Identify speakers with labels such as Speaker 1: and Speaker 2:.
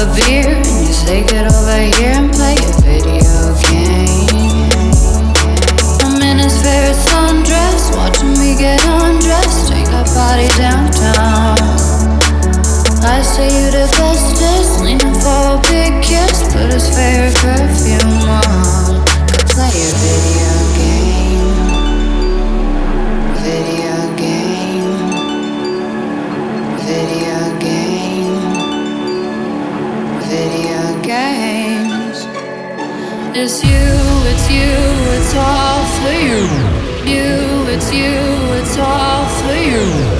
Speaker 1: a beer and you say get over here and play a video game. I'm in his favorite sundress, watching me get undressed, take our body downtown. I say you the bestest, leaning for a big kiss, put his favorite perfume on. Could play a video game. Video game. Video game. Video games. It's you, it's all for you. It's you, it's all for you.